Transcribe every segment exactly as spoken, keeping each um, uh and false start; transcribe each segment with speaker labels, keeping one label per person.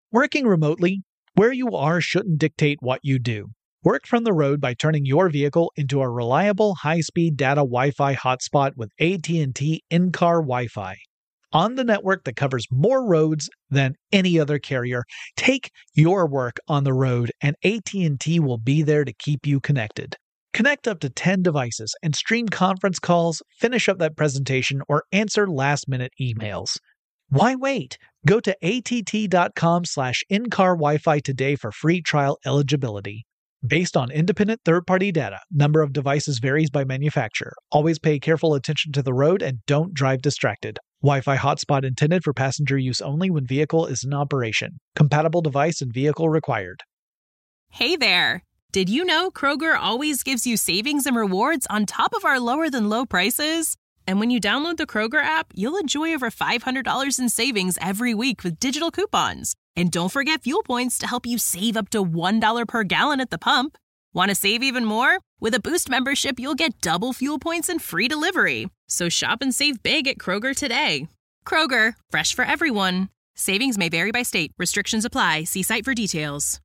Speaker 1: Working remotely, where you are shouldn't dictate what you do. Work from the road by turning your vehicle into a reliable high-speed data Wi-Fi hotspot with A T and T in-car Wi-Fi. On the network that covers more roads than any other carrier, take your work on the road and A T and T will be there to keep you connected. Connect up to ten devices and stream conference calls, finish up that presentation, or answer last-minute emails. Why wait? Go to att.com slash in-car Wi-Fi today for free trial eligibility. Based on independent third-party data, number of devices varies by manufacturer. Always pay careful attention to the road and don't drive distracted. Wi-Fi hotspot intended for passenger use only when vehicle is in operation. Compatible device and vehicle required.
Speaker 2: Hey there! Did you know Kroger always gives you savings and rewards on top of our lower-than-low prices? And when you download the Kroger app, you'll enjoy over five hundred dollars in savings every week with digital coupons. And don't forget fuel points to help you save up to one dollar per gallon at the pump. Want to save even more? With a Boost membership, you'll get double fuel points and free delivery. So shop and save big at Kroger today. Kroger, fresh for everyone. Savings may vary by state. Restrictions apply. See site for details.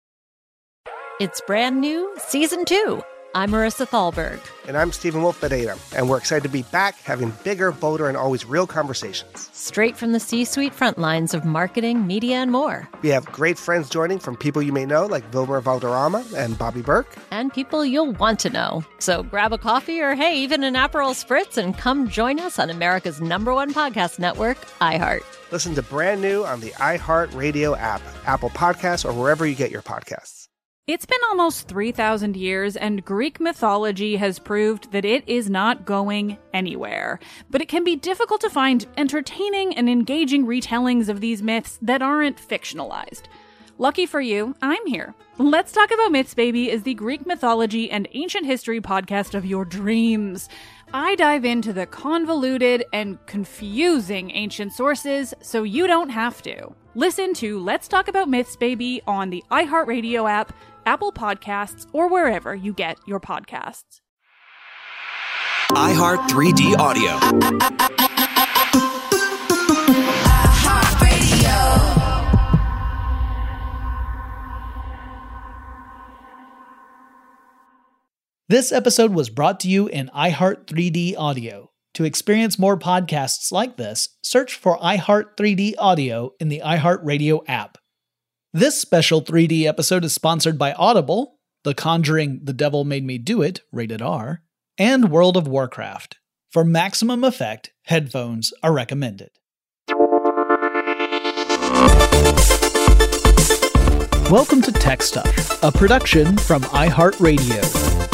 Speaker 3: It's brand new, season two. I'm Marissa Thalberg.
Speaker 4: And I'm Stephen Wolf Bedeta, and we're excited to be back having bigger, bolder, and always real conversations.
Speaker 3: Straight from the C-suite front lines of marketing, media, and more.
Speaker 4: We have great friends joining from people you may know, like Wilmer Valderrama and Bobby Burke.
Speaker 3: And people you'll want to know. So grab a coffee or, hey, even an Aperol Spritz and come join us on America's number one podcast network, iHeart.
Speaker 4: Listen to Brand New on the iHeart Radio app, Apple Podcasts, or wherever you get your podcasts.
Speaker 5: It's been almost three thousand years, and Greek mythology has proved that it is not going anywhere. But it can be difficult to find entertaining and engaging retellings of these myths that aren't fictionalized. Lucky for you, I'm here. Let's Talk About Myths, Baby is the Greek mythology and ancient history podcast of your dreams. I dive into the convoluted and confusing ancient sources so you don't have to. Listen to Let's Talk About Myths, Baby on the iHeartRadio app, Apple Podcasts, or wherever you get your podcasts.
Speaker 6: iHeart three D Audio.
Speaker 1: This episode was brought to you in iHeart three D Audio. To experience more podcasts like this, search for iHeart three D Audio in the iHeartRadio app. This special three D episode is sponsored by Audible, The Conjuring: The Devil Made Me Do It, rated R, and World of Warcraft. For maximum effect, headphones are recommended. Welcome to Tech Stuff, a production from iHeartRadio.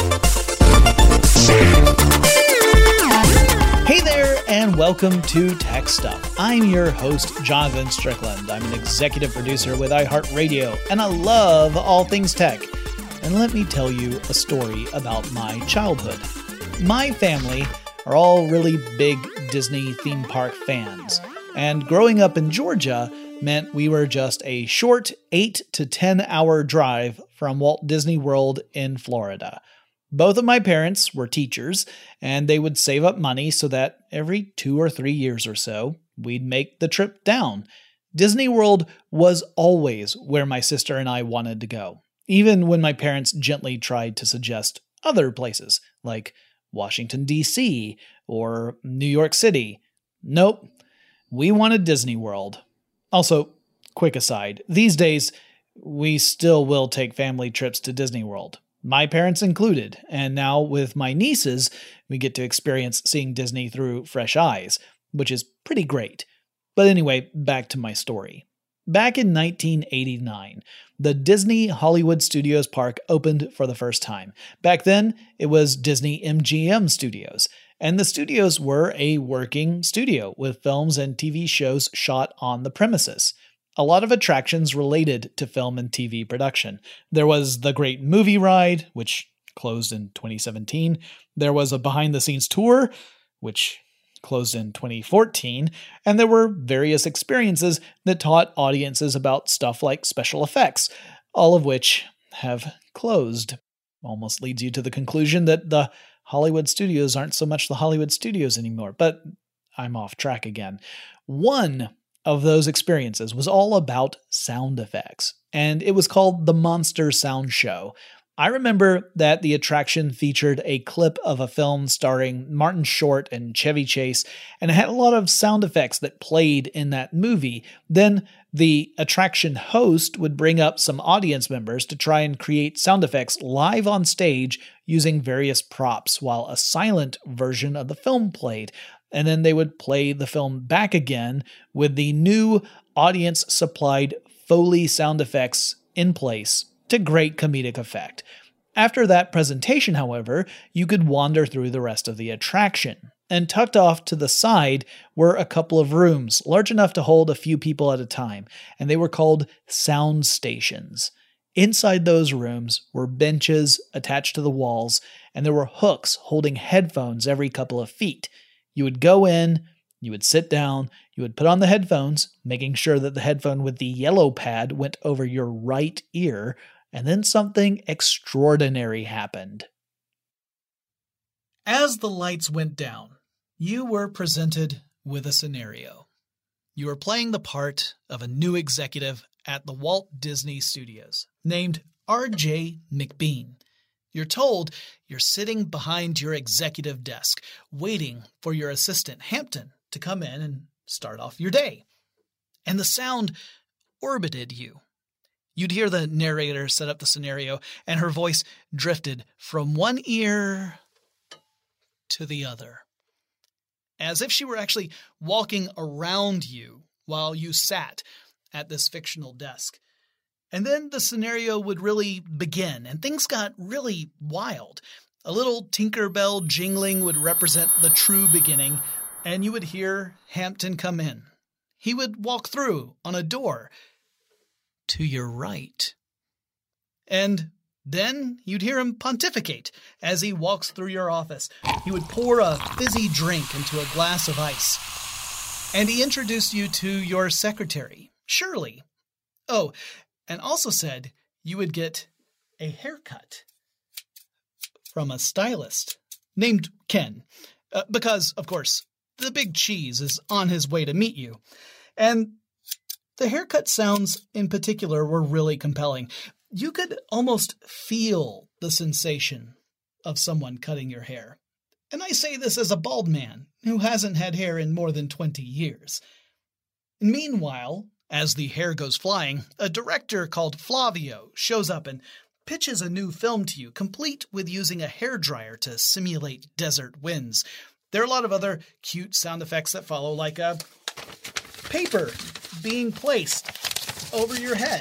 Speaker 1: Hey there, and welcome to Tech Stuff. I'm your host, Jonathan Strickland. I'm an executive producer with iHeartRadio, and I love all things tech. And let me tell you a story about my childhood. My family are all really big Disney theme park fans, and growing up in Georgia meant we were just a short eight to ten hour drive from Walt Disney World in Florida. Both of my parents were teachers, and they would save up money so that every two or three years or so, we'd make the trip down. Disney World was always where my sister and I wanted to go, even when my parents gently tried to suggest other places, like Washington, D C or New York City. Nope, we wanted Disney World. Also, quick aside, these days, we still will take family trips to Disney World. My parents included, and now with my nieces, we get to experience seeing Disney through fresh eyes, which is pretty great. But anyway, back to my story. Back in nineteen eighty-nine, the Disney Hollywood Studios park opened for the first time. Back then, it was Disney M G M Studios, and the studios were a working studio with films and T V shows shot on the premises. A lot of attractions related to film and T V production. There was the Great Movie Ride, which closed in twenty seventeen. There was a behind-the-scenes tour, which closed in twenty fourteen. And there were various experiences that taught audiences about stuff like special effects, all of which have closed. Almost leads you to the conclusion that the Hollywood studios aren't so much the Hollywood studios anymore, but I'm off track again. One of those experiences was all about sound effects, and it was called the Monster Sound Show. I remember that the attraction featured a clip of a film starring Martin Short and Chevy Chase, and it had a lot of sound effects that played in that movie. Then the attraction host would bring up some audience members to try and create sound effects live on stage using various props while a silent version of the film played. And then they would play the film back again with the new audience-supplied Foley sound effects in place to great comedic effect. After that presentation, however, you could wander through the rest of the attraction. And tucked off to the side were a couple of rooms, large enough to hold a few people at a time, and they were called sound stations. Inside those rooms were benches attached to the walls, and there were hooks holding headphones every couple of feet. You would go in, you would sit down, you would put on the headphones, making sure that the headphone with the yellow pad went over your right ear, and then something extraordinary happened. As the lights went down, you were presented with a scenario. You were playing the part of a new executive at the Walt Disney Studios, named R J McBean. You're told you're sitting behind your executive desk, waiting for your assistant, Hampton, to come in and start off your day. And the sound orbited you. You'd hear the narrator set up the scenario, and her voice drifted from one ear to the other, as if she were actually walking around you while you sat at this fictional desk. And then the scenario would really begin, and things got really wild. A little Tinkerbell jingling would represent the true beginning, and you would hear Hampton come in. He would walk through on a door to your right. And then you'd hear him pontificate as he walks through your office. He would pour a fizzy drink into a glass of ice. And he introduced you to your secretary, Shirley. Oh, and also said you would get a haircut from a stylist named Ken. Uh, because, of course, the big cheese is on his way to meet you. And the haircut sounds in particular were really compelling. You could almost feel the sensation of someone cutting your hair. And I say this as a bald man who hasn't had hair in more than twenty years. Meanwhile, as the hair goes flying, a director called Flavio shows up and pitches a new film to you, complete with using a hairdryer to simulate desert winds. There are a lot of other cute sound effects that follow, like a paper being placed over your head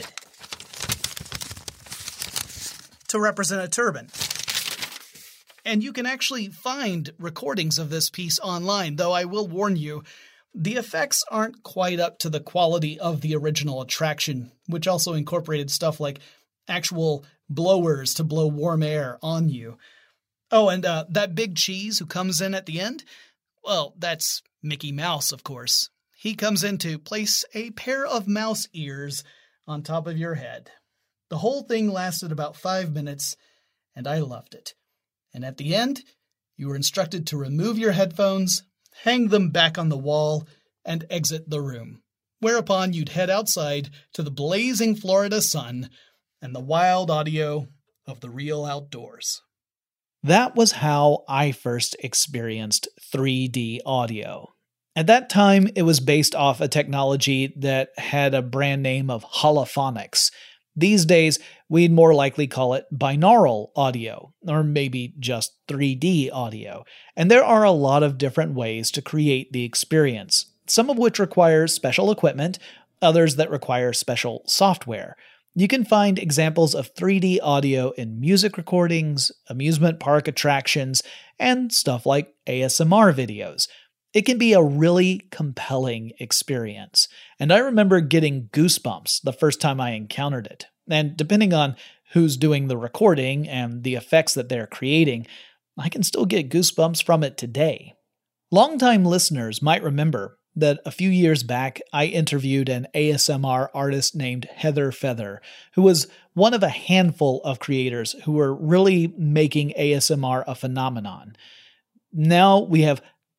Speaker 1: to represent a turban. And you can actually find recordings of this piece online, though I will warn you, the effects aren't quite up to the quality of the original attraction, which also incorporated stuff like actual blowers to blow warm air on you. Oh, and uh, that big cheese who comes in at the end? Well, that's Mickey Mouse, of course. He comes in to place a pair of mouse ears on top of your head. The whole thing lasted about five minutes, and I loved it. And at the end, you were instructed to remove your headphones, hang them back on the wall, and exit the room, whereupon you'd head outside to the blazing Florida sun and the wild audio of the real outdoors. That was how I first experienced three D audio. At that time, it was based off a technology that had a brand name of holophonics. These days, we'd more likely call it binaural audio, or maybe just three D audio. And there are a lot of different ways to create the experience, some of which require special equipment, others that require special software. You can find examples of three D audio in music recordings, amusement park attractions, and stuff like A S M R videos. It can be a really compelling experience, and I remember getting goosebumps the first time I encountered it. And depending on who's doing the recording and the effects that they're creating, I can still get goosebumps from it today. Longtime listeners might remember that a few years back I interviewed an A S M R artist named Heather Feather, who was one of a handful of creators who were really making A S M R a phenomenon. Now we have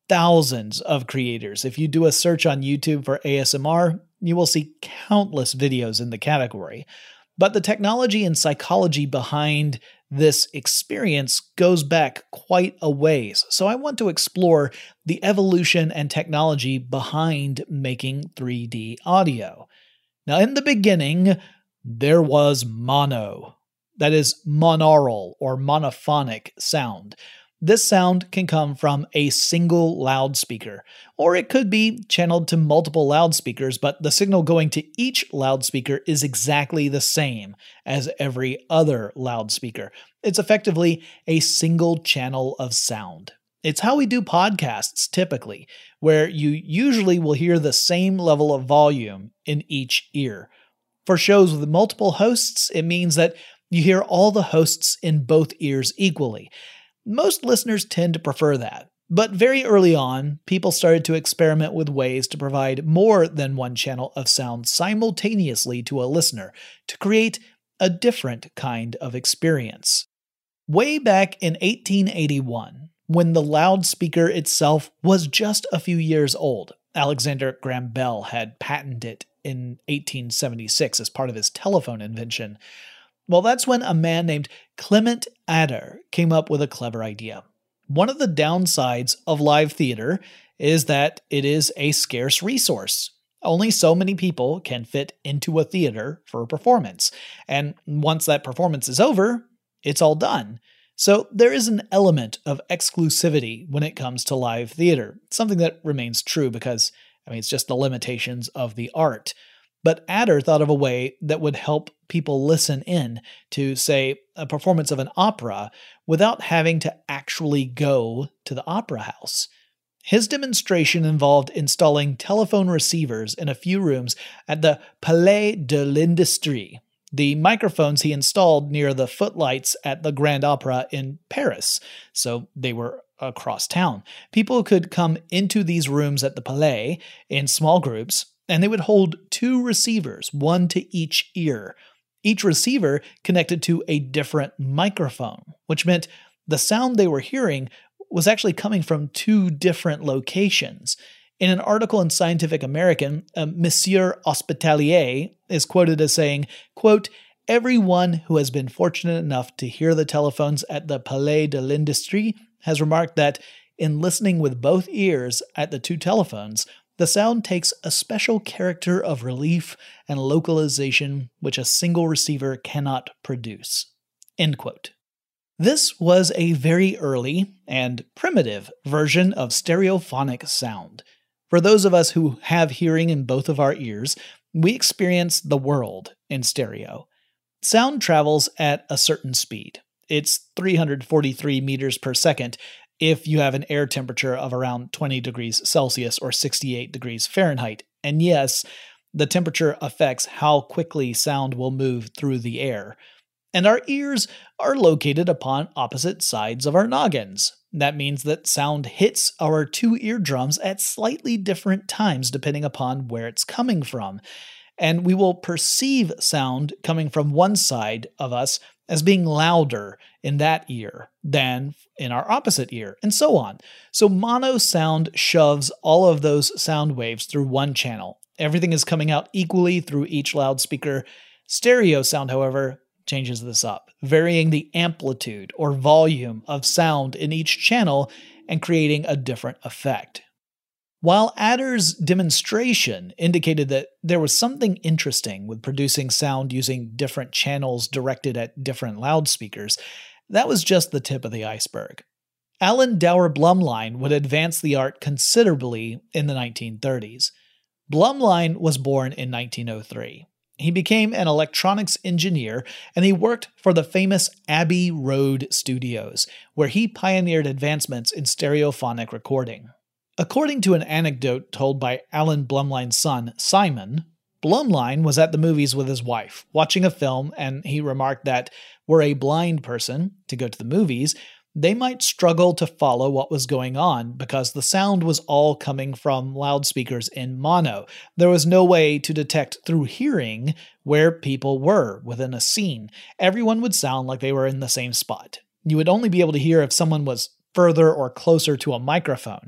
Speaker 1: thousands of creators. If you do a search on YouTube for A S M R, you will see countless videos in the category. But the technology and psychology behind this experience goes back quite a ways, so I want to explore the evolution and technology behind making three D audio. Now, in the beginning, there was mono. That is monaural or monophonic sound. This sound can come from a single loudspeaker, or it could be channeled to multiple loudspeakers, but the signal going to each loudspeaker is exactly the same as every other loudspeaker. It's effectively a single channel of sound. It's how we do podcasts typically, where you usually will hear the same level of volume in each ear. For shows with multiple hosts, it means that you hear all the hosts in both ears equally. Most listeners tend to prefer that, but very early on, people started to experiment with ways to provide more than one channel of sound simultaneously to a listener to create a different kind of experience. Way back in eighteen eighty-one, when the loudspeaker itself was just a few years old, Alexander Graham Bell had patented it in eighteen seventy-six as part of his telephone invention. Well, that's when a man named Clement Ader came up with a clever idea. One of the downsides of live theater is that it is a scarce resource. Only so many people can fit into a theater for a performance, and once that performance is over, it's all done. So there is an element of exclusivity when it comes to live theater, something that remains true because, I mean, it's just the limitations of the art. But Ader thought of a way that would help people listen in to, say, a performance of an opera without having to actually go to the opera house. His demonstration involved installing telephone receivers in a few rooms at the Palais de l'Industrie, the microphones he installed near the footlights at the Grand Opera in Paris, so they were across town. People could come into these rooms at the Palais in small groups, and they would hold two receivers, one to each ear. Each receiver connected to a different microphone, which meant the sound they were hearing was actually coming from two different locations. In an article in Scientific American, uh, Monsieur Hospitalier is quoted as saying, quote, "Everyone who has been fortunate enough to hear the telephones at the Palais de l'Industrie has remarked that in listening with both ears at the two telephones, the sound takes a special character of relief and localization which a single receiver cannot produce." End quote. This was a very early and primitive version of stereophonic sound. For those of us who have hearing in both of our ears, we experience the world in stereo. Sound travels at a certain speed. It's three hundred forty-three meters per second if you have an air temperature of around twenty degrees Celsius or sixty-eight degrees Fahrenheit. And yes, the temperature affects how quickly sound will move through the air. And our ears are located upon opposite sides of our noggins. That means that sound hits our two eardrums at slightly different times depending upon where it's coming from. And we will perceive sound coming from one side of us as being louder in that ear than in our opposite ear, and so on. So mono sound shoves all of those sound waves through one channel. Everything is coming out equally through each loudspeaker. Stereo sound, however, changes this up, varying the amplitude or volume of sound in each channel and creating a different effect. While Ader's demonstration indicated that there was something interesting with producing sound using different channels directed at different loudspeakers, that was just the tip of the iceberg. Alan Dower Blumlein would advance the art considerably in the nineteen thirties. Blumlein was born in nineteen oh three. He became an electronics engineer, and he worked for the famous Abbey Road Studios, where he pioneered advancements in stereophonic recording. According to an anecdote told by Alan Blumlein's son, Simon, Blumlein was at the movies with his wife, watching a film, and he remarked that were a blind person to go to the movies, they might struggle to follow what was going on because the sound was all coming from loudspeakers in mono. There was no way to detect through hearing where people were within a scene. Everyone would sound like they were in the same spot. You would only be able to hear if someone was further or closer to a microphone.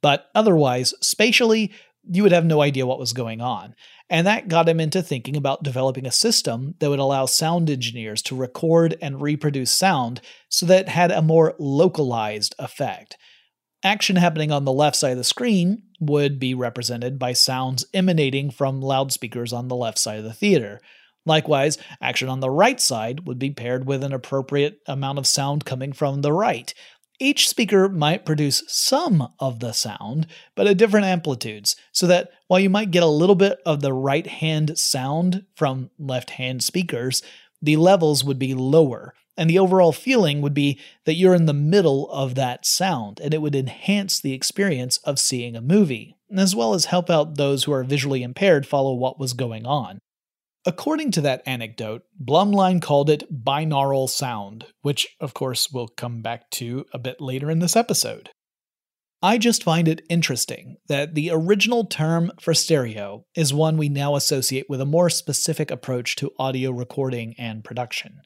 Speaker 1: But otherwise, spatially, you would have no idea what was going on. And that got him into thinking about developing a system that would allow sound engineers to record and reproduce sound so that it had a more localized effect. Action happening on the left side of the screen would be represented by sounds emanating from loudspeakers on the left side of the theater. Likewise, action on the right side would be paired with an appropriate amount of sound coming from the right. Each speaker might produce some of the sound, but at different amplitudes, so that while you might get a little bit of the right-hand sound from left-hand speakers, the levels would be lower, and the overall feeling would be that you're in the middle of that sound, and it would enhance the experience of seeing a movie, as well as help out those who are visually impaired follow what was going on. According to that anecdote, Blumlein called it binaural sound, which of course we'll come back to a bit later in this episode. I just find it interesting that the original term for stereo is one we now associate with a more specific approach to audio recording and production.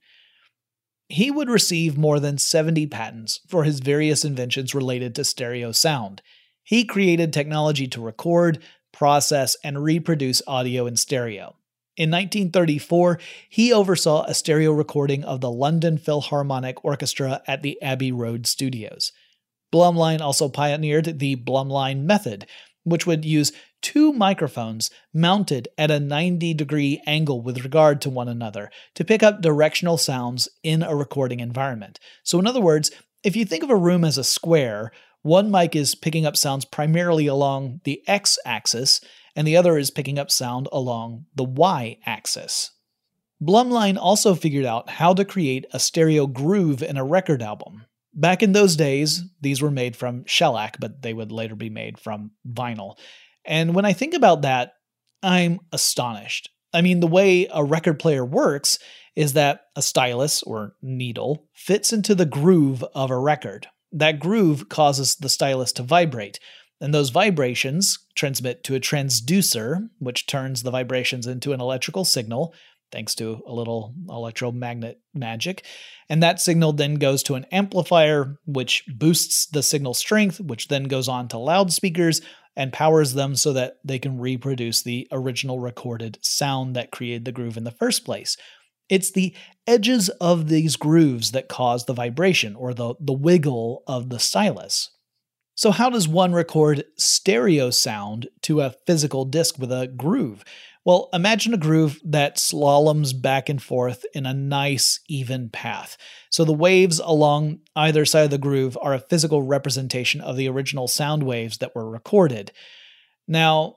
Speaker 1: He would receive more than seventy patents for his various inventions related to stereo sound. He created technology to record, process, and reproduce audio in stereo. In nineteen thirty-four, he oversaw a stereo recording of the London Philharmonic Orchestra at the Abbey Road Studios. Blumlein also pioneered the Blumlein method, which would use two microphones mounted at a ninety degree angle with regard to one another to pick up directional sounds in a recording environment. So in other words, if you think of a room as a square, one mic is picking up sounds primarily along the x-axis, and the other is picking up sound along the y-axis. Blumlein also figured out how to create a stereo groove in a record album. Back in those days, these were made from shellac, but they would later be made from vinyl. And when I think about that, I'm astonished. I mean, the way a record player works is that a stylus, or needle, fits into the groove of a record. That groove causes the stylus to vibrate, and those vibrations transmit to a transducer, which turns the vibrations into an electrical signal, thanks to a little electromagnet magic. And that signal then goes to an amplifier, which boosts the signal strength, which then goes on to loudspeakers and powers them so that they can reproduce the original recorded sound that created the groove in the first place. It's the edges of these grooves that cause the vibration, or the, the wiggle of the stylus. So how does one record stereo sound to a physical disc with a groove? Well, imagine a groove that slaloms back and forth in a nice, even path. So the waves along either side of the groove are a physical representation of the original sound waves that were recorded. Now,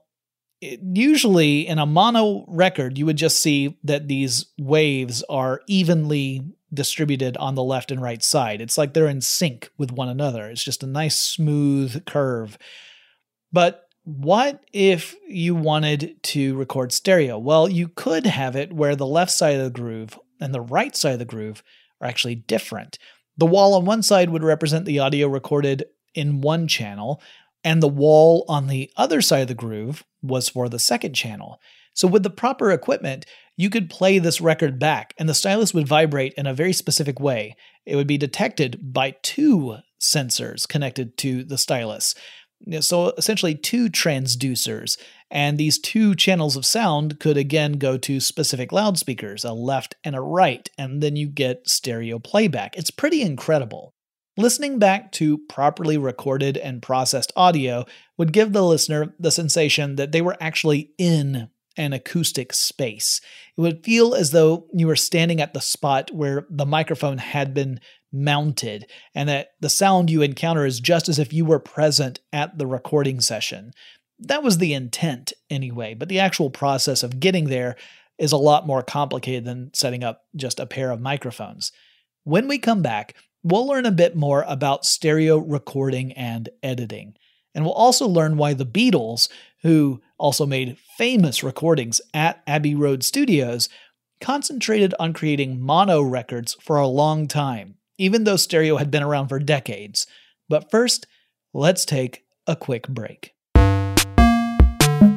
Speaker 1: usually in a mono record, you would just see that these waves are evenly distributed on the left and right side. It's like they're in sync with one another. It's just a nice smooth curve. But what if you wanted to record stereo? Well, you could have it where the left side of the groove and the right side of the groove are actually different. The wall on one side would represent the audio recorded in one channel, and the wall on the other side of the groove was for the second channel. So with the proper equipment, you could play this record back, and the stylus would vibrate in a very specific way. It would be detected by two sensors connected to the stylus. So essentially two transducers, and these two channels of sound could again go to specific loudspeakers, a left and a right, and then you get stereo playback. It's pretty incredible. Listening back to properly recorded and processed audio would give the listener the sensation that they were actually in an acoustic space. It would feel as though you were standing at the spot where the microphone had been mounted, and that the sound you encounter is just as if you were present at the recording session. That was the intent anyway, but the actual process of getting there is a lot more complicated than setting up just a pair of microphones. When we come back, we'll learn a bit more about stereo recording and editing. And we'll also learn why the Beatles, who also made famous recordings at Abbey Road Studios, concentrated on creating mono records for a long time, even though stereo had been around for decades. But first, let's take a quick break.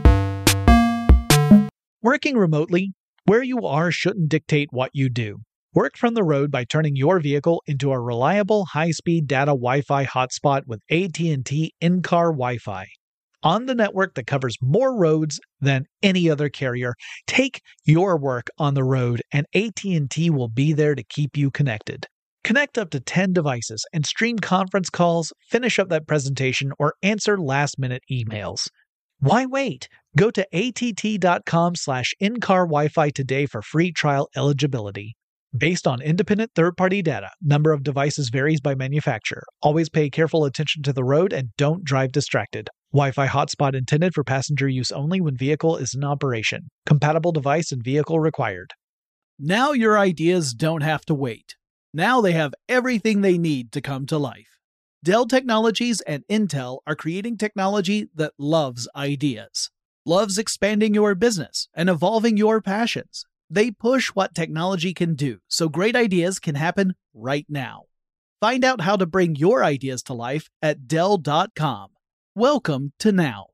Speaker 1: Working remotely, where you are shouldn't dictate what you do. Work from the road by turning your vehicle into a reliable high-speed data Wi-Fi hotspot with A T and T in-car Wi-Fi. On the network that covers more roads than any other carrier, take your work on the road and A T and T will be there to keep you connected. Connect up to ten devices and stream conference calls, finish up that presentation, or answer last-minute emails. Why wait? Go to att.com slash in-car Wi-Fi today for free trial eligibility. Based on independent third-party data, number of devices varies by manufacturer. Always pay careful attention to the road and don't drive distracted. Wi-Fi hotspot intended for passenger use only when vehicle is in operation. Compatible device and vehicle required.
Speaker 6: Now your ideas don't have to wait. Now they have everything they need to come to life. Dell Technologies and Intel are creating technology that loves ideas, loves expanding your business and evolving your passions. They push what technology can do, so great ideas can happen right now. Find out how to bring your ideas to life at Dell dot com. Welcome to Now.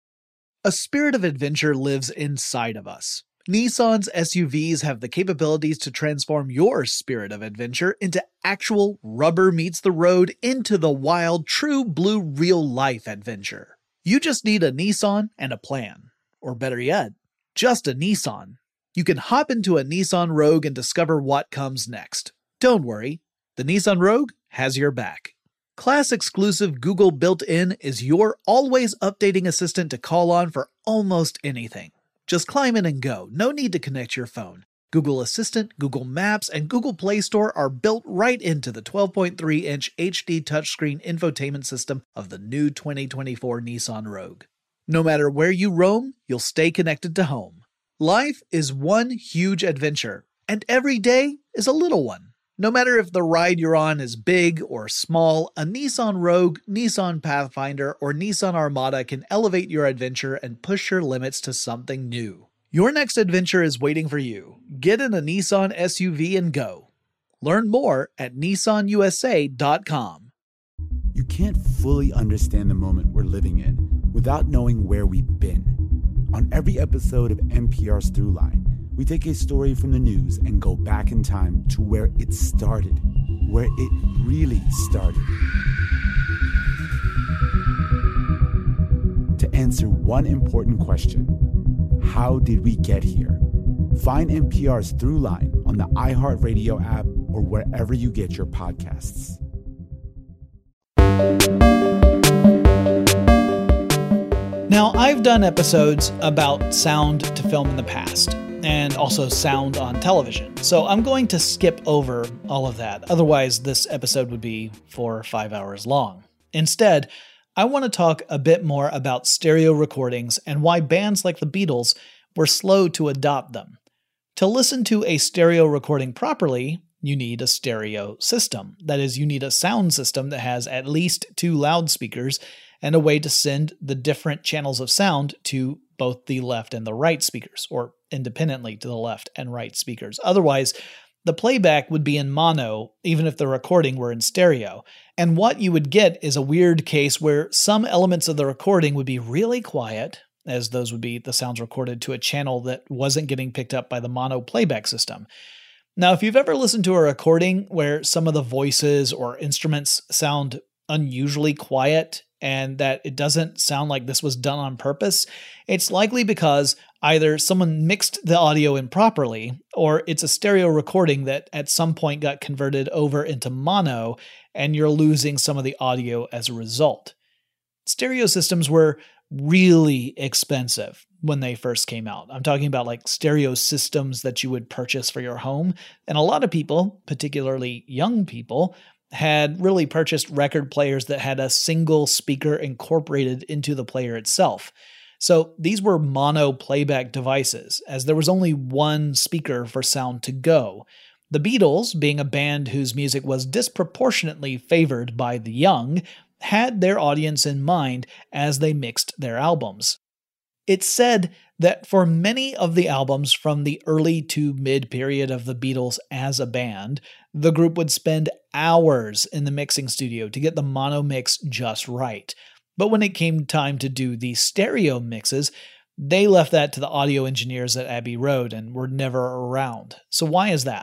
Speaker 6: A spirit of adventure lives inside of us. Nissan's S U Vs have the capabilities to transform your spirit of adventure into actual rubber meets the road, into the wild, true blue real-life adventure. You just need a Nissan and a plan. Or better yet, just a Nissan. You can hop into a Nissan Rogue and discover what comes next. Don't worry, the Nissan Rogue has your back. Class-exclusive Google built-in is your always updating assistant to call on for almost anything. Just climb in and go, no need to connect your phone. Google Assistant, Google Maps, and Google Play Store are built right into the twelve point three inch H D touchscreen infotainment system of the new twenty twenty-four Nissan Rogue. No matter where you roam, you'll stay connected to home. Life is one huge adventure, and every day is a little one. No matter if the ride you're on is big or small, a Nissan Rogue, Nissan Pathfinder, or Nissan Armada can elevate your adventure and push your limits to something new. Your next adventure is waiting for you. Get in a Nissan S U V and go. Learn more at Nissan U S A dot com.
Speaker 7: You can't fully understand the moment we're living in without knowing where we've been. On every episode of N P R's Throughline, we take a story from the news and go back in time to where it started, where it really started. To answer one important question, how did we get here? Find N P R's Throughline on the iHeartRadio app or wherever you get your podcasts.
Speaker 1: Now, I've done episodes about sound to film in the past, and also sound on television, so I'm going to skip over all of that. Otherwise, this episode would be four or five hours long. Instead, I want to talk a bit more about stereo recordings and why bands like the Beatles were slow to adopt them. To listen to a stereo recording properly, you need a stereo system. That is, you need a sound system that has at least two loudspeakers and a way to send the different channels of sound to both the left and the right speakers, or independently to the left and right speakers. Otherwise, the playback would be in mono, even if the recording were in stereo. And what you would get is a weird case where some elements of the recording would be really quiet, as those would be the sounds recorded to a channel that wasn't getting picked up by the mono playback system. Now, if you've ever listened to a recording where some of the voices or instruments sound unusually quiet, and that it doesn't sound like this was done on purpose, it's likely because either someone mixed the audio improperly, or it's a stereo recording that at some point got converted over into mono, and you're losing some of the audio as a result. Stereo systems were really expensive when they first came out. I'm talking about like stereo systems that you would purchase for your home, and a lot of people, particularly young people, had really purchased record players that had a single speaker incorporated into the player itself. So these were mono playback devices, as there was only one speaker for sound to go. The Beatles, being a band whose music was disproportionately favored by the young, had their audience in mind as they mixed their albums. It's said that for many of the albums from the early to mid period of the Beatles as a band, the group would spend hours in the mixing studio to get the mono mix just right. But when it came time to do the stereo mixes, they left that to the audio engineers at Abbey Road and were never around. So why is that?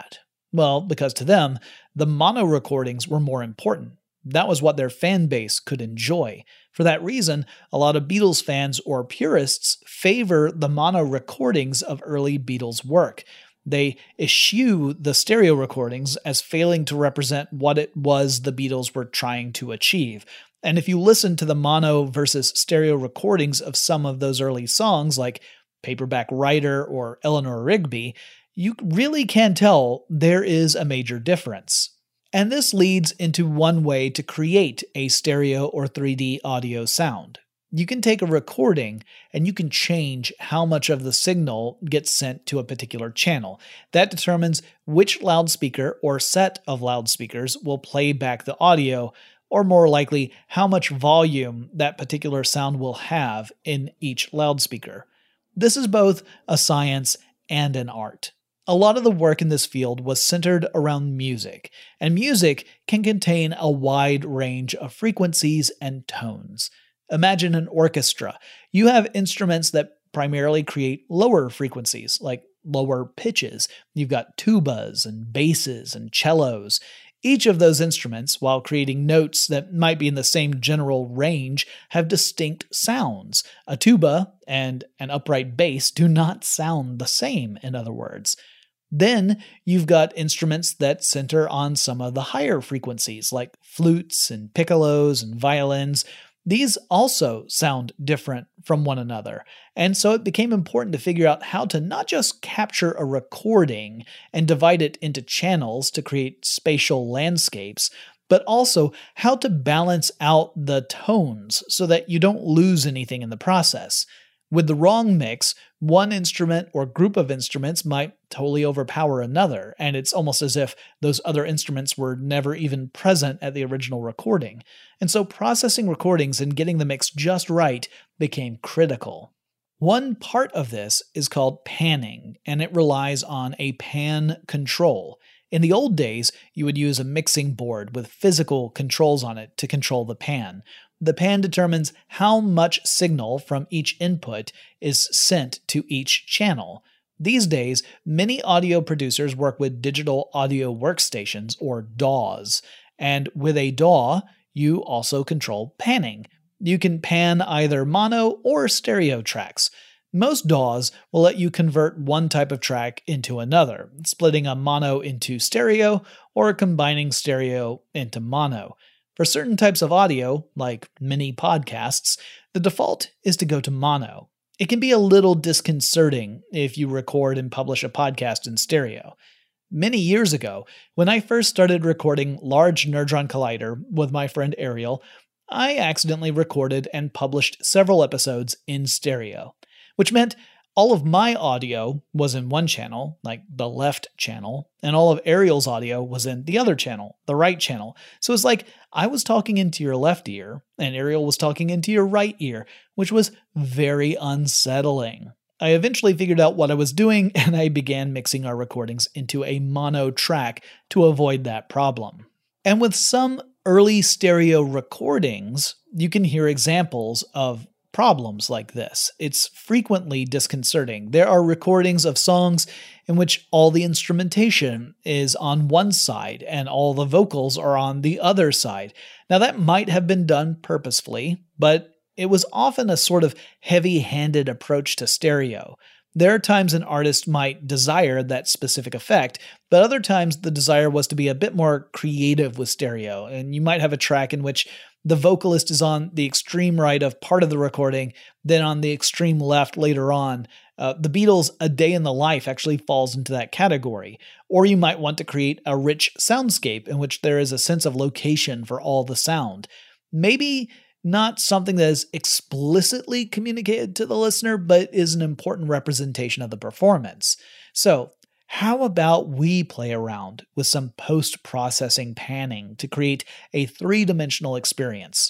Speaker 1: Well, because to them, the mono recordings were more important. That was what their fan base could enjoy. For that reason, a lot of Beatles fans or purists favor the mono recordings of early Beatles work. They eschew the stereo recordings as failing to represent what it was the Beatles were trying to achieve. And if you listen to the mono versus stereo recordings of some of those early songs, like Paperback Writer or Eleanor Rigby, you really can tell there is a major difference. And this leads into one way to create a stereo or three D audio sound. You can take a recording and you can change how much of the signal gets sent to a particular channel. That determines which loudspeaker or set of loudspeakers will play back the audio, or more likely, how much volume that particular sound will have in each loudspeaker. This is both a science and an art. A lot of the work in this field was centered around music, and music can contain a wide range of frequencies and tones. Imagine an orchestra. You have instruments that primarily create lower frequencies, like lower pitches. You've got tubas and basses and cellos. Each of those instruments, while creating notes that might be in the same general range, have distinct sounds. A tuba and an upright bass do not sound the same, in other words. Then you've got instruments that center on some of the higher frequencies, like flutes and piccolos and violins. These also sound different from one another, and so it became important to figure out how to not just capture a recording and divide it into channels to create spatial landscapes, but also how to balance out the tones so that you don't lose anything in the process. With the wrong mix, one instrument or group of instruments might totally overpower another, and it's almost as if those other instruments were never even present at the original recording. And so processing recordings and getting the mix just right became critical. One part of this is called panning, and it relies on a pan control. In the old days, you would use a mixing board with physical controls on it to control the pan. The pan determines how much signal from each input is sent to each channel. These days, many audio producers work with digital audio workstations, or D A Ws, and with a D A W, you also control panning. You can pan either mono or stereo tracks. Most D A Ws will let you convert one type of track into another, splitting a mono into stereo or combining stereo into mono. For certain types of audio, like mini podcasts, the default is to go to mono. It can be a little disconcerting if you record and publish a podcast in stereo. Many years ago, when I first started recording Large Nerdron Collider with my friend Ariel, I accidentally recorded and published several episodes in stereo, which meant all of my audio was in one channel, like the left channel, and all of Ariel's audio was in the other channel, the right channel. So it's like I was talking into your left ear, and Ariel was talking into your right ear, which was very unsettling. I eventually figured out what I was doing, and I began mixing our recordings into a mono track to avoid that problem. And with some early stereo recordings, you can hear examples of problems like this. It's frequently disconcerting. There are recordings of songs in which all the instrumentation is on one side and all the vocals are on the other side. Now that might have been done purposefully, but it was often a sort of heavy-handed approach to stereo. There are times an artist might desire that specific effect, but other times the desire was to be a bit more creative with stereo, and you might have a track in which the vocalist is on the extreme right of part of the recording, then on the extreme left later on. Uh, the Beatles' A Day in the Life actually falls into that category. Or you might want to create a rich soundscape in which there is a sense of location for all the sound. Maybe not something that is explicitly communicated to the listener, but is an important representation of the performance. So, how about we play around with some post-processing panning to create a three-dimensional experience?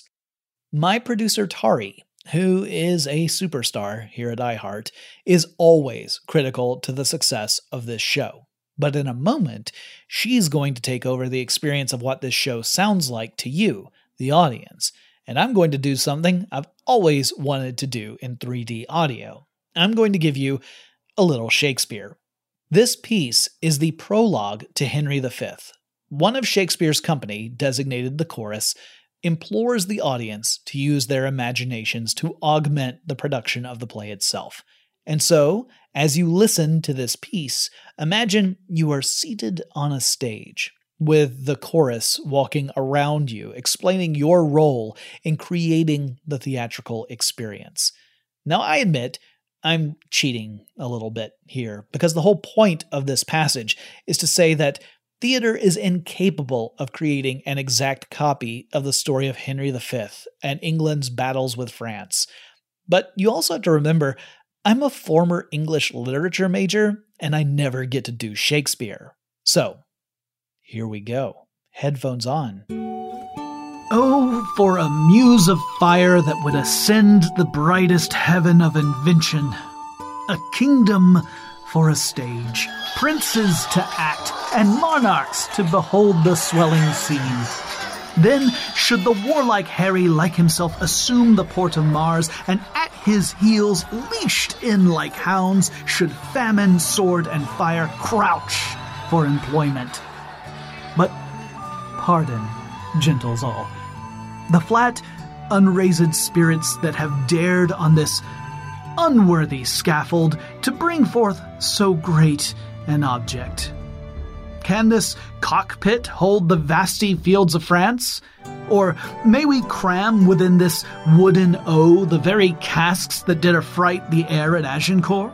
Speaker 1: My producer Tari, who is a superstar here at iHeart, is always critical to the success of this show. But in a moment, she's going to take over the experience of what this show sounds like to you, the audience. And I'm going to do something I've always wanted to do in three D audio. I'm going to give you a little Shakespeare. This piece is the prologue to Henry the Fifth. One of Shakespeare's company, designated the chorus, implores the audience to use their imaginations to augment the production of the play itself. And so, as you listen to this piece, imagine you are seated on a stage, with the chorus walking around you, explaining your role in creating the theatrical experience. Now, I admit, I'm cheating a little bit here, because the whole point of this passage is to say that theater is incapable of creating an exact copy of the story of Henry the Fifth and England's battles with France. But you also have to remember, I'm a former English literature major, and I never get to do Shakespeare. So, here we go. Headphones on.
Speaker 6: Oh, for a muse of fire that would ascend the brightest heaven of invention. A kingdom for a stage, princes to act, and monarchs to behold the swelling scene. Then should the warlike Harry like himself assume the port of Mars, and at his heels, leashed in like hounds, should famine, sword, and fire crouch for employment. But pardon, gentles all, the flat, unraised spirits that have dared on this unworthy scaffold to bring forth so great an object. Can this cockpit hold the vasty fields of France? Or may we cram within this wooden O the very casks that did affright the air at Agincourt?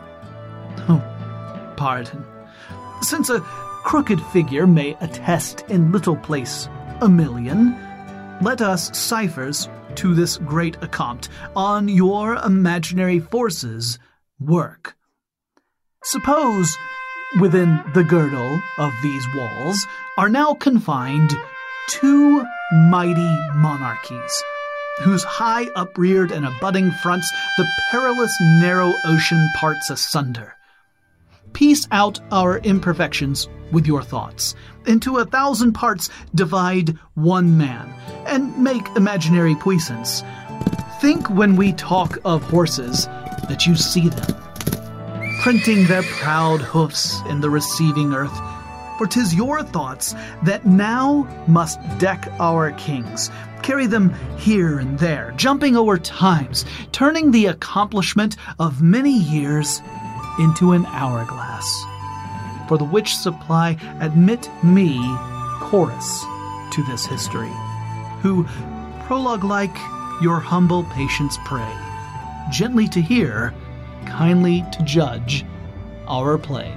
Speaker 6: Oh, pardon. Since a crooked figure may attest in little place a million, let us ciphers to this great accompt on your imaginary forces work. Suppose within the girdle of these walls are now confined two mighty monarchies, whose high upreared and abutting fronts the perilous narrow ocean parts asunder. Piece out our imperfections with your thoughts. Into a thousand parts divide one man, and make imaginary puissance. Think when we talk of horses that you see them, printing their proud hoofs in the receiving earth, for 'tis your thoughts that now must deck our kings, carry them here and there, jumping o'er times, turning the accomplishment of many years into an hourglass. For the which supply admit me chorus to this history, who, prologue-like, your humble patience pray, gently to hear, kindly to judge our play.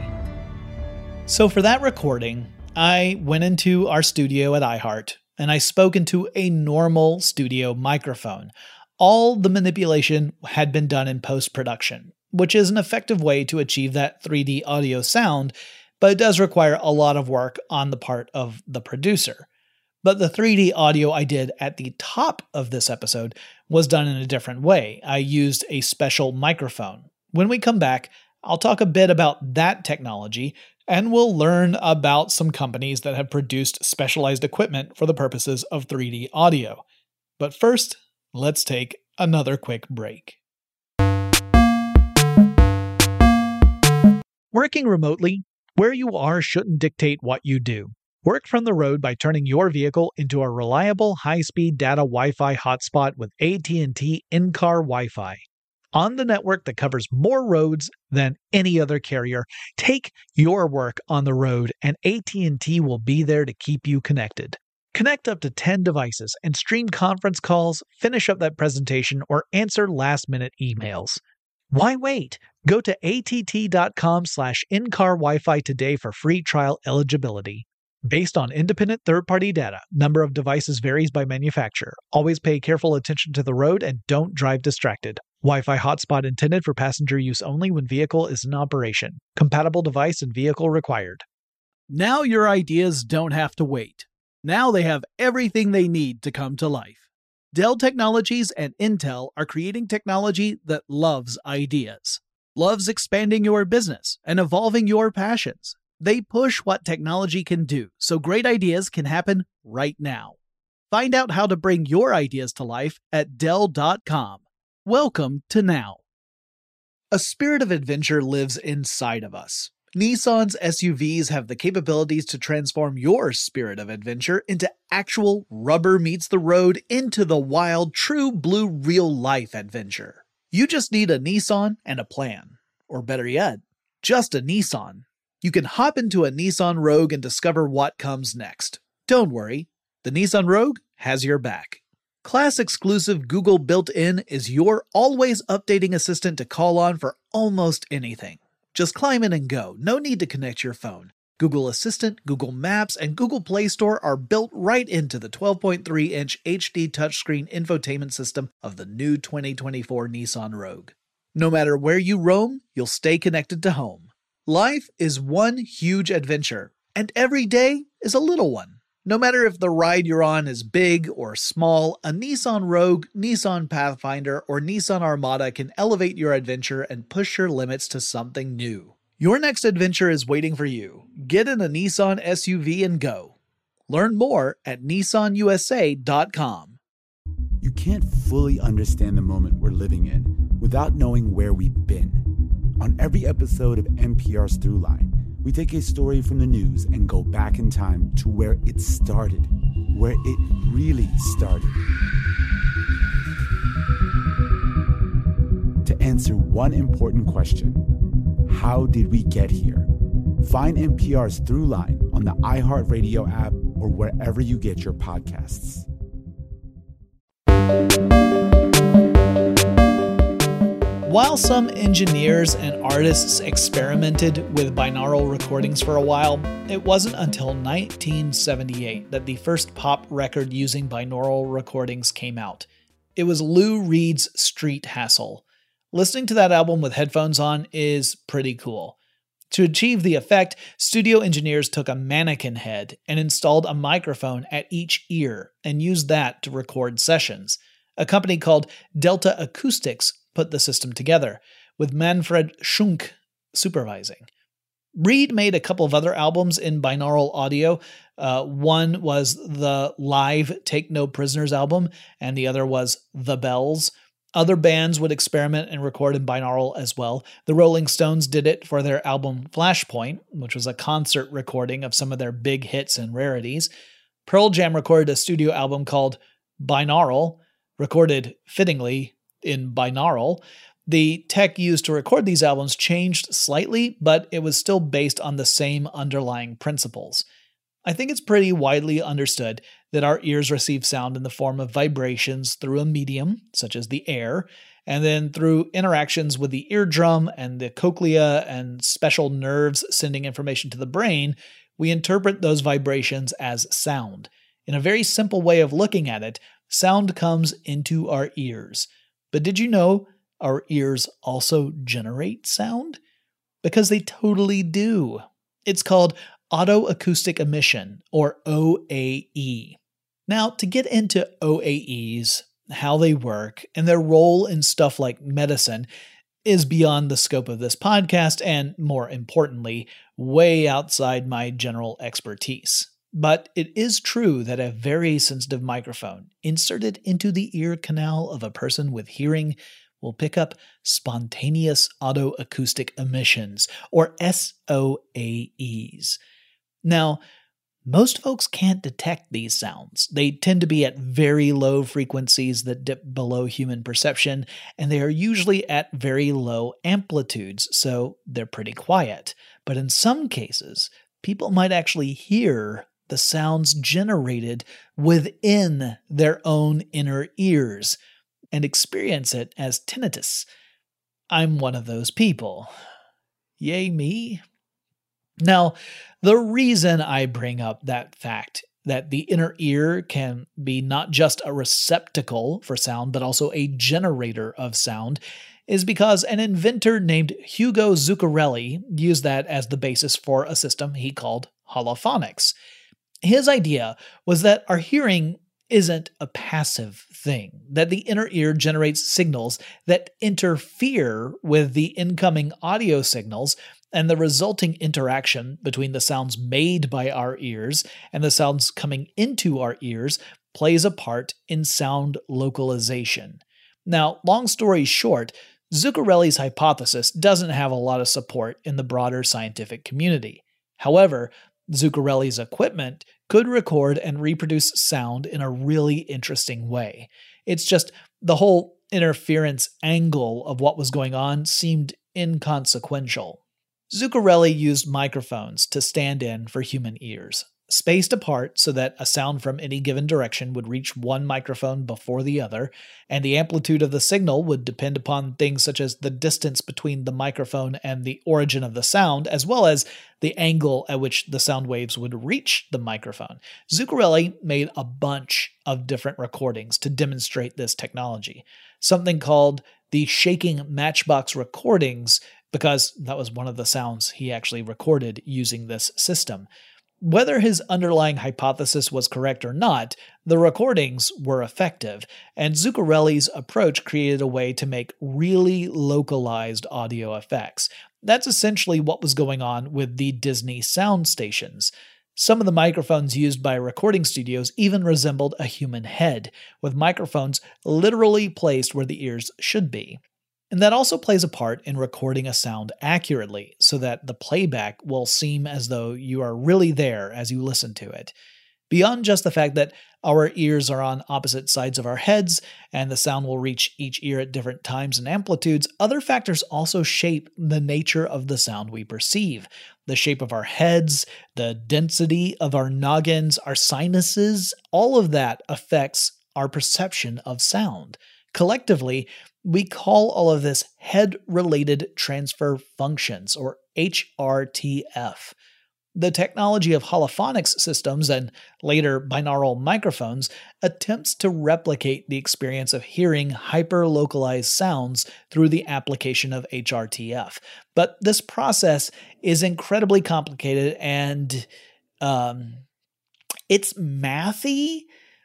Speaker 1: So for that recording, I went into our studio at iHeart, and I spoke into a normal studio microphone. All the manipulation had been done in post-production, which is an effective way to achieve that three D audio sound, but it does require a lot of work on the part of the producer. But the three D audio I did at the top of this episode was done in a different way. I used a special microphone. When we come back, I'll talk a bit about that technology, and we'll learn about some companies that have produced specialized equipment for the purposes of three D audio. But first, let's take another quick break. Working remotely, where you are shouldn't dictate what you do. Work from the road by turning your vehicle into a reliable high-speed data Wi-Fi hotspot with A T and T in-car Wi-Fi. On the network that covers more roads than any other carrier, take your work on the road and A T and T will be there to keep you connected. Connect up to ten devices and stream conference calls, finish up that presentation, or answer last-minute emails. Why wait? Go to att.com slash in-car Wi-Fi today for free trial eligibility. Based on independent third-party data, number of devices varies by manufacturer. Always pay careful attention to the road and don't drive distracted. Wi-Fi hotspot intended for passenger use only when vehicle is in operation. Compatible device and vehicle required.
Speaker 6: Now your ideas don't have to wait. Now they have everything they need to come to life. Dell Technologies and Intel are creating technology that loves ideas, loves expanding your business and evolving your passions. They push what technology can do so great ideas can happen right now. Find out how to bring your ideas to life at Dell dot com. Welcome to Now. A spirit of adventure lives inside of us. Nissan's S U Vs have the capabilities to transform your spirit of adventure into actual rubber meets the road into the wild, true blue real-life adventure. You just need a Nissan and a plan. Or better yet, just a Nissan. You can hop into a Nissan Rogue and discover what comes next. Don't worry, the Nissan Rogue has your back. Class-exclusive Google built-in is your always updating assistant to call on for almost anything. Just climb in and go. No need to connect your phone. Google Assistant, Google Maps, and Google Play Store are built right into the twelve point three inch H D touchscreen infotainment system of the new twenty twenty-four Nissan Rogue. No matter where you roam, you'll stay connected to home. Life is one huge adventure, and every day is a little one. No matter if the ride you're on is big or small, a Nissan Rogue, Nissan Pathfinder, or Nissan Armada can elevate your adventure and push your limits to something new. Your next adventure is waiting for you. Get in a Nissan S U V and go. Learn more at nissan u s a dot com.
Speaker 7: You can't fully understand the moment we're living in without knowing where we've been. On every episode of N P R's Throughline, we take a story from the news and go back in time to where it started, where it really started. To answer one important question, how did we get here? Find N P R's Throughline on the iHeartRadio app or wherever you get your podcasts.
Speaker 1: While some engineers and artists experimented with binaural recordings for a while, it wasn't until nineteen seventy-eight that the first pop record using binaural recordings came out. It was Lou Reed's Street Hassle. Listening to that album with headphones on is pretty cool. To achieve the effect, studio engineers took a mannequin head and installed a microphone at each ear and used that to record sessions. A company called Delta Acoustics put the system together, with Manfred Schunk supervising. Reed made a couple of other albums in binaural audio. Uh, one was the live Take No Prisoners album, and the other was The Bells. Other bands would experiment and record in binaural as well. The Rolling Stones did it for their album Flashpoint, which was a concert recording of some of their big hits and rarities. Pearl Jam recorded a studio album called Binaural, recorded fittingly in binaural. The tech used to record these albums changed slightly, but it was still based on the same underlying principles. I think it's pretty widely understood that our ears receive sound in the form of vibrations through a medium, such as the air, and then through interactions with the eardrum and the cochlea and special nerves sending information to the brain, we interpret those vibrations as sound. In a very simple way of looking at it, sound comes into our ears. But did you know our ears also generate sound? Because they totally do. It's called autoacoustic emission, or O A E. Now, to get into O A Es, how they work, and their role in stuff like medicine is beyond the scope of this podcast and, more importantly, way outside my general expertise. But it is true that a very sensitive microphone inserted into the ear canal of a person with hearing will pick up spontaneous autoacoustic emissions, or S O A Es. Now, most folks can't detect these sounds. They tend to be at very low frequencies that dip below human perception, and they are usually at very low amplitudes, so they're pretty quiet. But in some cases, people might actually hear the sounds generated within their own inner ears and experience it as tinnitus. I'm one of those people. Yay me. Now, the reason I bring up that fact that the inner ear can be not just a receptacle for sound, but also a generator of sound, is because an inventor named Hugo Zuccarelli used that as the basis for a system he called holophonics. His idea was that our hearing isn't a passive thing, that the inner ear generates signals that interfere with the incoming audio signals, and the resulting interaction between the sounds made by our ears and the sounds coming into our ears plays a part in sound localization. Now, long story short, Zuccarelli's hypothesis doesn't have a lot of support in the broader scientific community. However, Zuccarelli's equipment could record and reproduce sound in a really interesting way. It's just the whole interference angle of what was going on seemed inconsequential. Zuccarelli used microphones to stand in for human ears, spaced apart so that a sound from any given direction would reach one microphone before the other, and the amplitude of the signal would depend upon things such as the distance between the microphone and the origin of the sound, as well as the angle at which the sound waves would reach the microphone. Zuccarelli made a bunch of different recordings to demonstrate this technology, something called the shaking matchbox recordings, because that was one of the sounds he actually recorded using this system. Whether his underlying hypothesis was correct or not, the recordings were effective, and Zuccarelli's approach created a way to make really localized audio effects. That's essentially what was going on with the Disney sound stations. Some of the microphones used by recording studios even resembled a human head, with microphones literally placed where the ears should be. And that also plays a part in recording a sound accurately, so that the playback will seem as though you are really there as you listen to it. Beyond just the fact that our ears are on opposite sides of our heads, and the sound will reach each ear at different times and amplitudes, other factors also shape the nature of the sound we perceive. The shape of our heads, the density of our noggins, our sinuses, all of that affects our perception of sound. Collectively, we call all of this head-related transfer functions, or H R T F. The technology of holophonics systems and later binaural microphones attempts to replicate the experience of hearing hyper-localized sounds through the application of H R T F. But this process is incredibly complicated and um, it's mathy.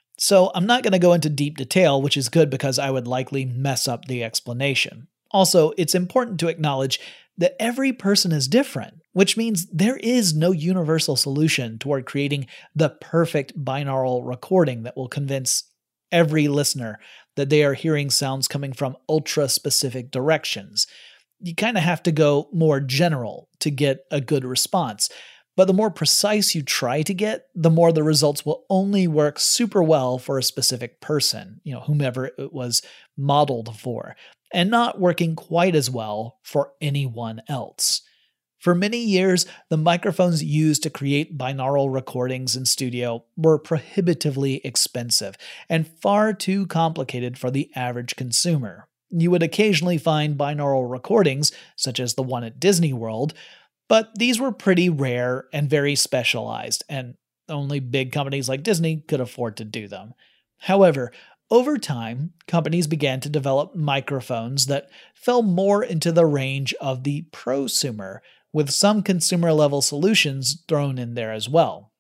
Speaker 1: So I'm not going to go into deep detail, which is good because I would likely mess up the explanation. Also, it's important to acknowledge that every person is different, which means there is no universal solution toward creating the perfect binaural recording that will convince every listener that they are hearing sounds coming from ultra-specific directions. You kind of have to go more general to get a good response. But the more precise you try to get, the more the results will only work super well for a specific person, you know, whomever it was modeled for, and not working quite as well for anyone else. For many years, the microphones used to create binaural recordings in studio were prohibitively expensive and far too complicated for the average consumer. You would occasionally find binaural recordings, such as the one at Disney World, but these were pretty rare and very specialized, and only big companies like Disney could afford to do them. However, over time, companies began to develop microphones that fell more into the range of the prosumer, with some consumer-level solutions thrown in there as well.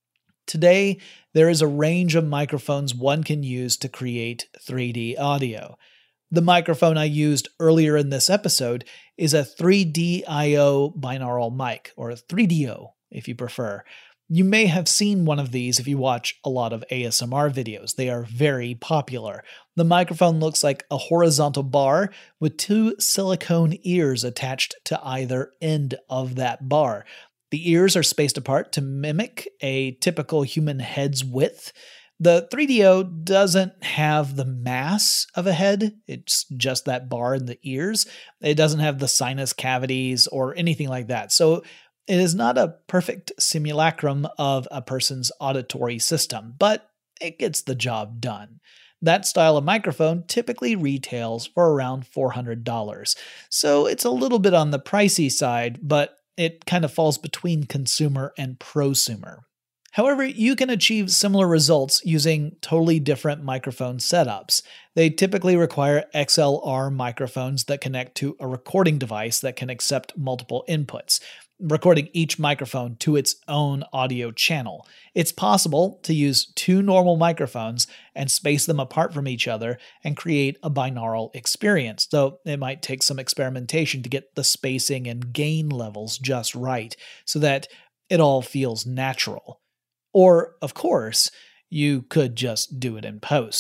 Speaker 1: Today, there is a range of microphones one can use to create three D audio. The microphone I used earlier in this episode is a three D I O binaural mic, or a three D O if you prefer. You may have seen one of these if you watch a lot of A S M R videos. They are very popular. The microphone looks like a horizontal bar with two silicone ears attached to either end of that bar. The ears are spaced apart to mimic a typical human head's width. The three D O doesn't have the mass of a head, it's just that bar in the ears. It doesn't have the sinus cavities or anything like that, so it is not a perfect simulacrum of a person's auditory system, but it gets the job done. That style of microphone typically retails for around four hundred dollars, so it's a little bit on the pricey side, but it kind of falls between consumer and prosumer. However, you can achieve similar results using totally different microphone setups. They typically require X L R microphones that connect to a recording device that can accept multiple inputs, recording each microphone to its own audio channel. It's possible to use two normal microphones and space them apart from each other and create a binaural experience, though it might take some experimentation to get the spacing and gain levels just right so that it all feels natural. Or, of course, you could just do it in post.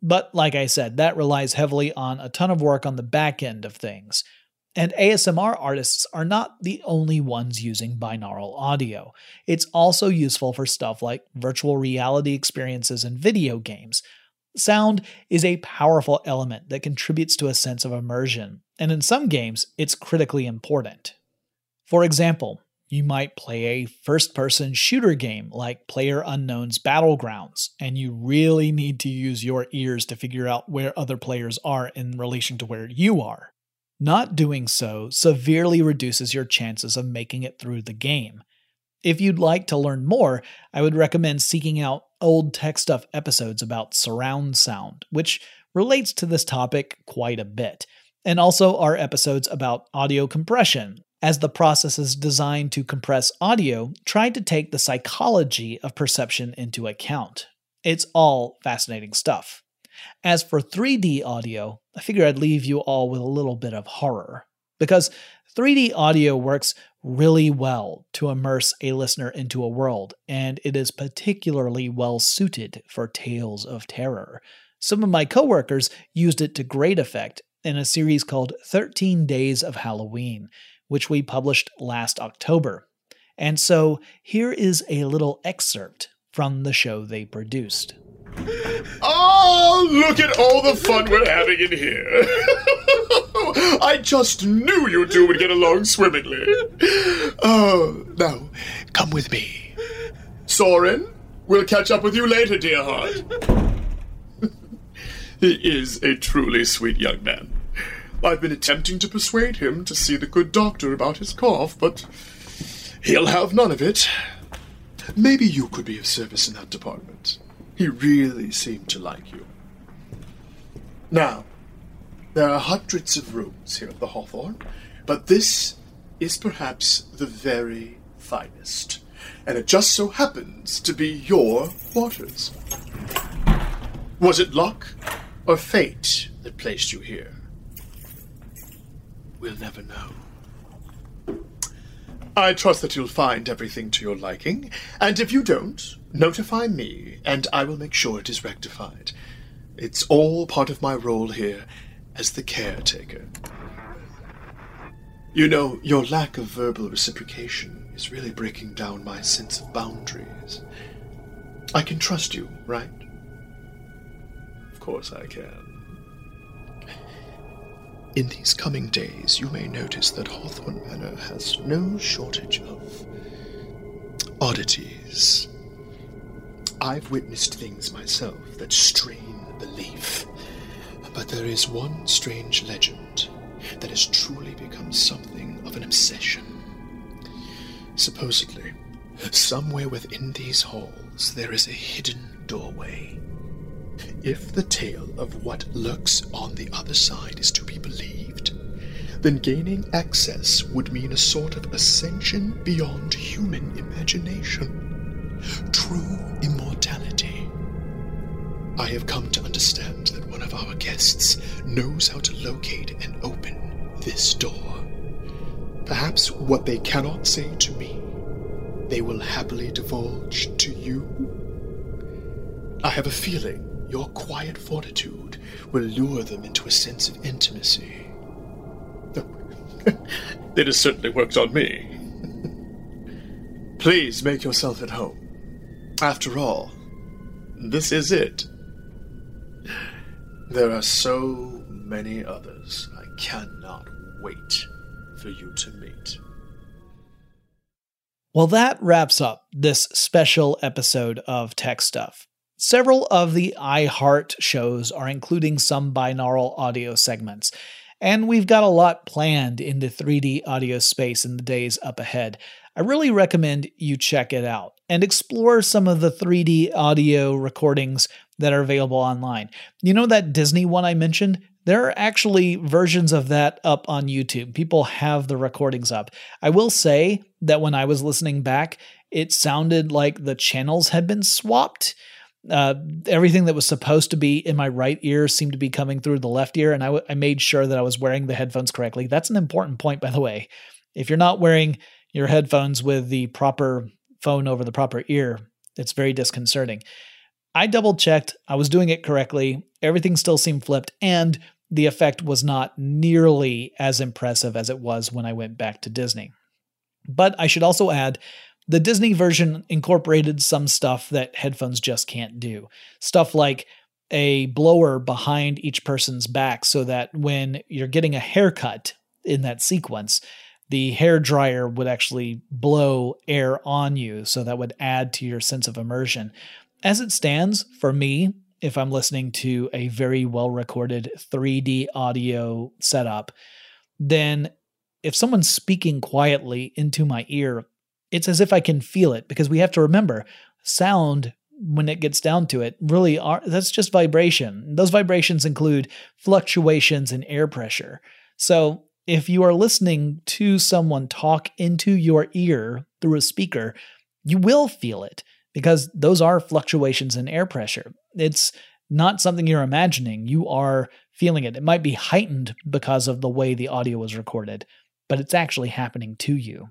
Speaker 1: But like I said, that relies heavily on a ton of work on the back end of things. And A S M R artists are not the only ones using binaural audio. It's also useful for stuff like virtual reality experiences in video games. Sound is a powerful element that contributes to a sense of immersion, and in some games, it's critically important. For example, you might play a first-person shooter game like PlayerUnknown's Battlegrounds, and you really need to use your ears to figure out where other players are in relation to where you are. Not doing so severely reduces your chances of making it through the game. If you'd like to learn more, I would recommend seeking out old Tech Stuff episodes about surround sound, which relates to this topic quite a bit, and also our episodes about audio compression, as the processes designed to compress audio tried to take the psychology of perception into account. It's all fascinating stuff. As for three D audio, I figure I'd leave you all with a little bit of horror, because three D audio works really well to immerse a listener into a world, and it is particularly well suited for tales of terror. Some of my coworkers used it to great effect in a series called thirteen Days of Halloween, which we published last October. And so here is a little excerpt from the show they produced.
Speaker 8: Oh, look at all the fun we're having in here. I just knew you two would get along swimmingly. Oh, now, come with me. Soren, we'll catch up with you later, dear heart. He is a truly sweet young man. I've been attempting to persuade him to see the good doctor about his cough, but he'll have none of it. Maybe you could be of service in that department. He really seemed to like you. Now, there are hundreds of rooms here at the Hawthorne, but this is perhaps the very finest, and it just so happens to be your quarters. Was it luck or fate that placed you here? We'll never know. I trust that you'll find everything to your liking, and if you don't, notify me, and I will make sure it is rectified. It's all part of my role here as the caretaker. You know, your lack of verbal reciprocation is really breaking down my sense of boundaries. I can trust you, right? Of course I can. In these coming days, you may notice that Hawthorne Manor has no shortage of oddities. I've witnessed things myself that strain belief, but there is one strange legend that has truly become something of an obsession. Supposedly, somewhere within these halls there is a hidden doorway. If the tale of what lurks on the other side is to be believed, then gaining access would mean a sort of ascension beyond human imagination. True immortality. I have come to understand that one of our guests knows how to locate and open this door. Perhaps what they cannot say to me, they will happily divulge to you. I have a feeling your quiet fortitude will lure them into a sense of intimacy. It has certainly worked on me. Please make yourself at home. After all, this is it. There are so many others I cannot wait for you to meet.
Speaker 1: Well, that wraps up this special episode of Tech Stuff. Several of the iHeart shows are including some binaural audio segments, and we've got a lot planned in the three D audio space in the days up ahead. I really recommend you check it out and explore some of the three D audio recordings that are available online. You know that Disney one I mentioned? There are actually versions of that up on YouTube. People have the recordings up. I will say that when I was listening back, it sounded like the channels had been swapped. Uh, everything that was supposed to be in my right ear seemed to be coming through the left ear, and I, w- I made sure that I was wearing the headphones correctly. That's an important point, by the way. If you're not wearing your headphones with the proper phone over the proper ear, it's very disconcerting. I double-checked. I was doing it correctly. everything still seemed flipped, and the effect was not nearly as impressive as it was when I went back to Disney. But I should also add, the Disney version incorporated some stuff that headphones just can't do. Stuff like a blower behind each person's back so that when you're getting a haircut in that sequence, the hair dryer would actually blow air on you, so that would add to your sense of immersion. As it stands, for me, if I'm listening to a very well-recorded three D audio setup, then if someone's speaking quietly into my ear, it's as if I can feel it, because we have to remember, sound, when it gets down to it, really are, that's just vibration. Those vibrations include fluctuations in air pressure. So if you are listening to someone talk into your ear through a speaker, you will feel it, because those are fluctuations in air pressure. It's not something you're imagining. You are feeling it. It might be heightened because of the way the audio was recorded, but it's actually happening to you.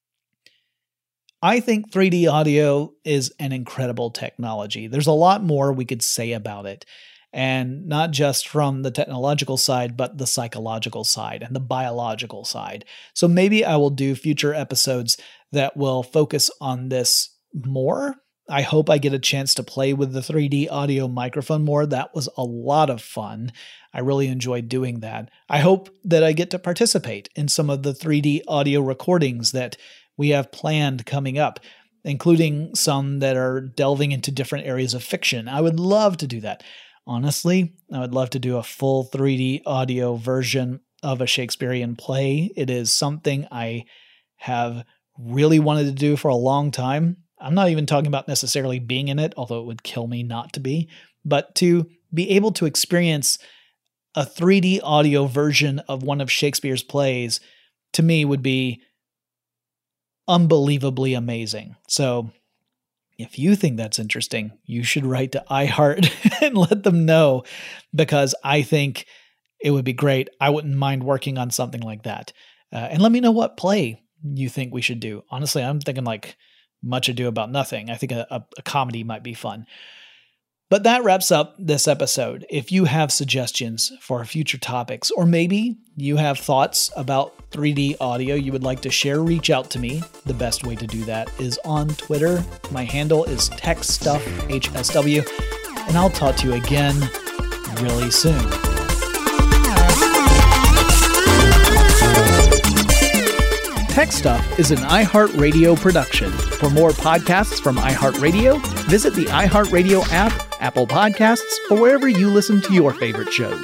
Speaker 1: I think three D audio is an incredible technology. There's a lot more we could say about it, and not just from the technological side, but the psychological side and the biological side. So maybe I will do future episodes that will focus on this more. I hope I get a chance to play with the three D audio microphone more. That was a lot of fun. I really enjoyed doing that. I hope that I get to participate in some of the three D audio recordings that we have planned coming up, including some that are delving into different areas of fiction. I would love to do that. Honestly, I would love to do a full three D audio version of a Shakespearean play. It is something I have really wanted to do for a long time. I'm not even talking about necessarily being in it, although it would kill me not to be, but to be able to experience a three D audio version of one of Shakespeare's plays, to me, would be unbelievably amazing. So if you think that's interesting, you should write to iHeart and let them know, because I think it would be great. I wouldn't mind working on something like that. Uh, and let me know what play you think we should do. Honestly, I'm thinking like Much Ado About Nothing. I think a, a, a comedy might be fun. But that wraps up this episode. If you have suggestions for future topics, or maybe you have thoughts about three D audio you would like to share, reach out to me. The best way to do that is on Twitter. My handle is TechStuffHSW, and I'll talk to you again really soon. Tech Stuff is an iHeartRadio production. For more podcasts from iHeartRadio, visit the iHeartRadio app, Apple Podcasts, or wherever you listen to your favorite shows.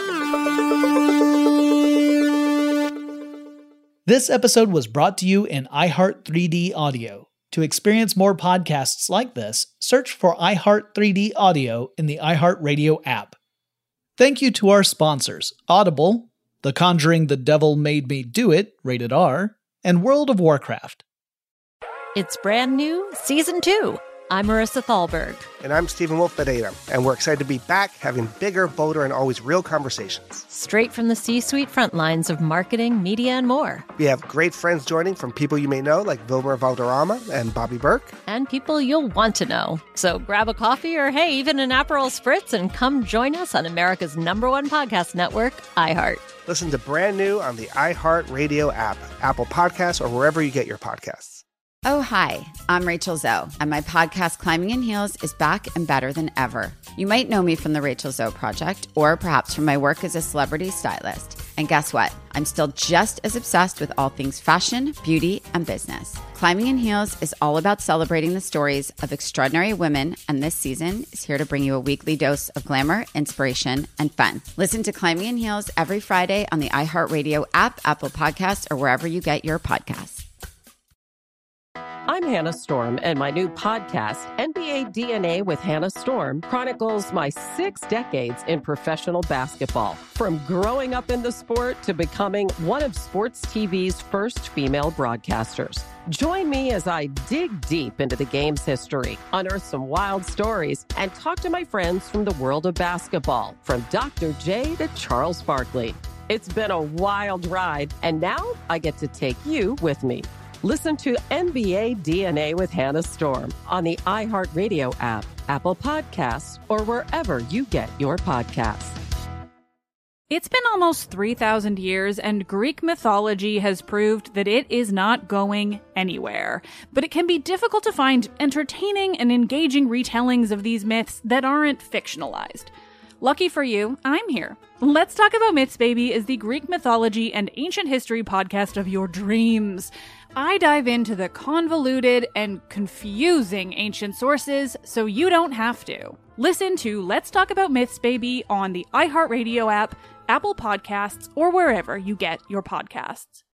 Speaker 1: This episode was brought to you in iHeart three D Audio. To experience more podcasts like this, search for iHeart three D Audio in the iHeartRadio app. Thank you to our sponsors, Audible, The Conjuring The Devil Made Me Do It, rated R, and World of Warcraft.
Speaker 3: It's brand new, Season two. I'm Marissa Thalberg.
Speaker 4: And I'm Stephen Wolf Bedeta, and we're excited to be back having bigger, bolder, and always real conversations.
Speaker 3: Straight from the C-suite front lines of marketing, media, and more.
Speaker 4: We have great friends joining, from people you may know, like Wilmer Valderrama and Bobby Burke.
Speaker 3: And people you'll want to know. So grab a coffee or, hey, even an Aperol Spritz, and come join us on America's number one podcast network, iHeart.
Speaker 4: Listen to Brand New on the iHeart Radio app, Apple Podcasts, or wherever you get your podcasts.
Speaker 9: Oh, hi, I'm Rachel Zoe, and my podcast, Climbing in Heels, is back and better than ever. You might know me from the Rachel Zoe Project, or perhaps from my work as a celebrity stylist. And guess what? I'm still just as obsessed with all things fashion, beauty, and business. Climbing in Heels is all about celebrating the stories of extraordinary women, and this season is here to bring you a weekly dose of glamour, inspiration, and fun. Listen to Climbing in Heels every Friday on the iHeartRadio app, Apple Podcasts, or wherever you get your podcasts.
Speaker 10: I'm Hannah Storm, and my new podcast, N B A D N A with Hannah Storm, chronicles my six decades in professional basketball. From growing up in the sport to becoming one of sports T V's first female broadcasters. Join me as I dig deep into the game's history, unearth some wild stories, and talk to my friends from the world of basketball, from Doctor J to Charles Barkley. It's been a wild ride, and now I get to take you with me. Listen to N B A D N A with Hannah Storm on the iHeartRadio app, Apple Podcasts, or wherever you get your podcasts.
Speaker 5: It's been almost three thousand years, and Greek mythology has proved that it is not going anywhere. But it can be difficult to find entertaining and engaging retellings of these myths that aren't fictionalized. Lucky for you, I'm here. Let's Talk About Myths, Baby is the Greek mythology and ancient history podcast of your dreams. I dive into the convoluted and confusing ancient sources so you don't have to. Listen to Let's Talk About Myths, Baby on the iHeartRadio app, Apple Podcasts, or wherever you get your podcasts.